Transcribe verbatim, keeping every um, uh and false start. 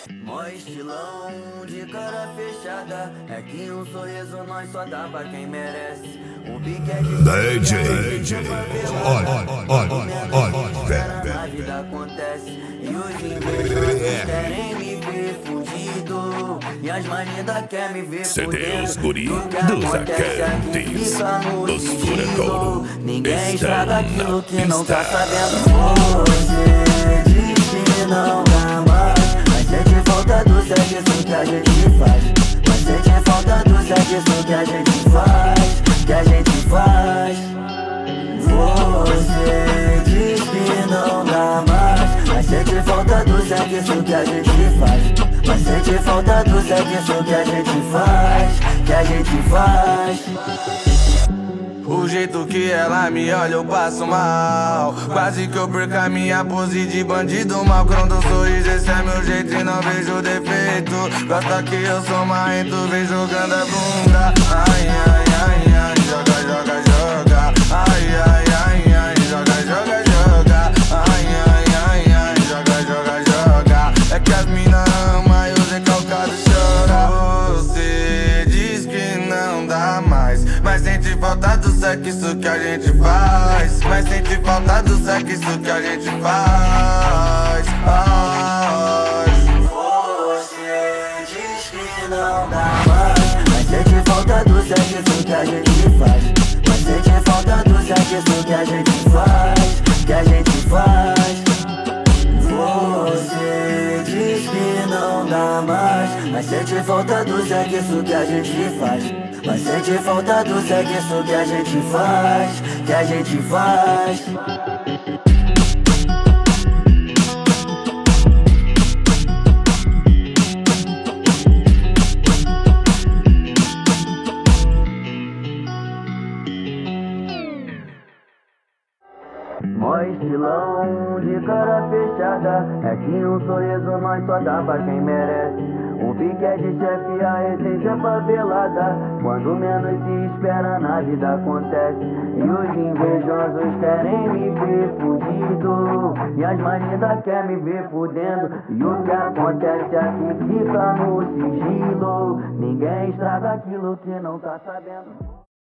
Mó estilão de cara fechada, é que um sorriso nós só dá pra quem merece. Um pique é de D J, olha, olha, olha, na vida acontece. E os invejosos querem me ver fudido, e as manidas querem me ver C D fudendo. os guri E o que dos acontece aqui Acantes, fica no dos sigilo. Furacão. Ninguém Está estraga aquilo na que não tá pista. sabendo. Você diz que não dá mais, mas sente falta do serviço que a gente faz. Mas sente falta do serviço que a gente faz, que a gente faz. Você diz que não dá mais, mas sente falta do serviço que a gente faz. Mas sente falta do serviço que a gente faz, que a gente faz. O jeito que ela me olha eu passo mal, quase que eu perco a minha pose de bandido mal. Quando eu sorriso, esse é meu jeito e não vejo defeito. Gosta que eu sou marrento, vem jogando a bunda. Ai, ai, ai, ai, joga, joga, joga. Ai, ai, ai, ai, joga, joga, joga. Ai, ai, ai, ai, joga, joga, joga. É que as mina ama e os recalcados choram. Você diz que não dá mais, mas sente falta do sexo que a gente faz. Mas sente falta do sexo que a gente faz. Ai. Você diz que não dá mais, mas sente falta do sexo que a gente faz. Mas sente falta do sexo que a gente faz, que a gente faz. Você diz que não dá mais, mas sente falta do sexo que a gente faz. Mas sente falta do sexo que a gente faz, que a gente faz. Mó estilão de cara fechada, é que um sorriso nós só dá pra quem merece. Um pique é de chefe, a essência favelada, quando menos se espera na vida acontece. E os invejosos querem me ver fudido, e as manidas querem me ver fudendo. E o que acontece aqui fica no sigilo, ninguém estraga aquilo que não tá sabendo.